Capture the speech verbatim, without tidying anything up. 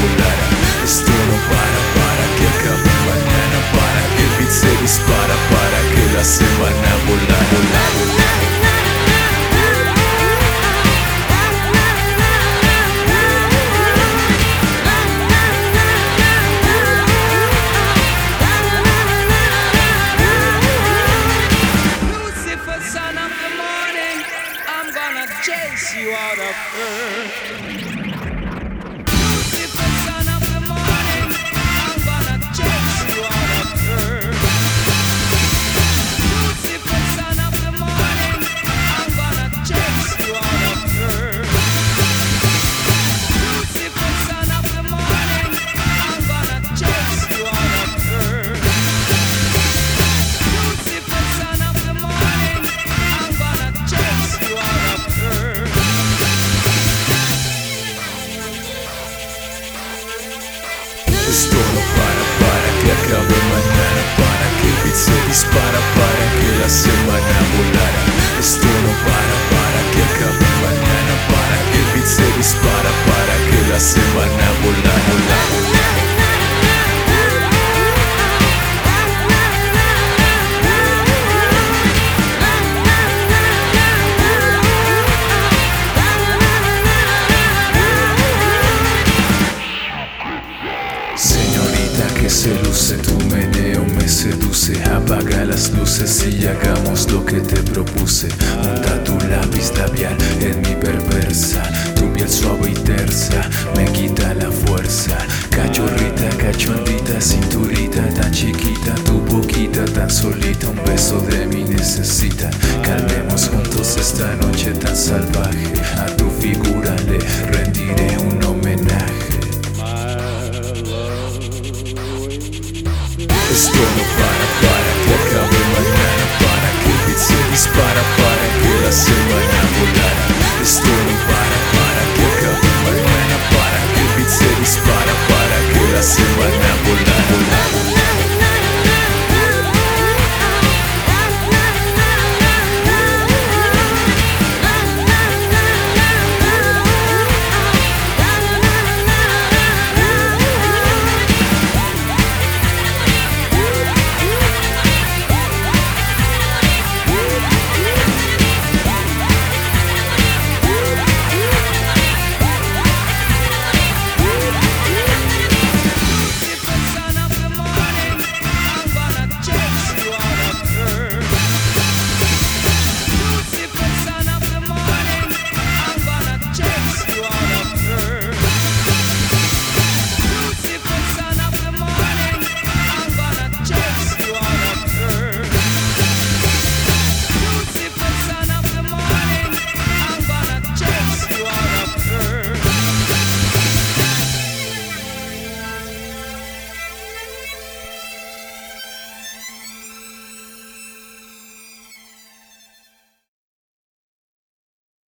volara. Esto no para, para que acabe mañana, para que el beat se dispara, para que la semana volara, volara, volara. Chase you out of earth. Lucifer, son of the morning, I'm gonna chase you out of earth. Lucifer, son of the morning, I'm gonna chase you out of earth. Lucifer, son of the morning, I'm gonna chase you out of earth. Lucifer, son of the morning, I'm gonna chase you out of earth. Esto no para, para que acabe mañana, para que el beat se dispara, para que la semana volara. Esto no para, para que acabe mañana, para que el beat se dispara, para que la semana volara, volara, volara. Señorita que se luce, tu meneo me seduce. Apaga las luces y hagamos lo que te propuse. Unta tu lápiz labial en mi perversa. Tu piel suave y tersa me quita la fuerza. Cachorrita, cachondita, cinturita tan chiquita. Tu boquita tan solita, un beso de mí necesita. Calmemos juntos esta noche tan salvaje. A tu figura le rendiré un homenaje. Esto no para, para que acabe mañana, para que el beat se dispara, para que la semana volara. Esto no para.